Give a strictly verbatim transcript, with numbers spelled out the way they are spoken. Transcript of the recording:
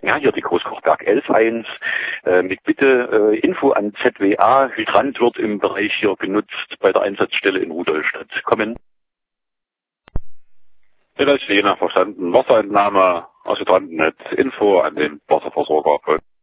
Ja, hier die Großkochberg elf eins äh, mit Bitte äh, Info an Z W A. Hydrant wird im Bereich hier genutzt bei der Einsatzstelle in Rudolstadt. Kommen. Italiener verstanden. Wasserentnahme aus Hydrantennetz. Info an den Wasserversorger.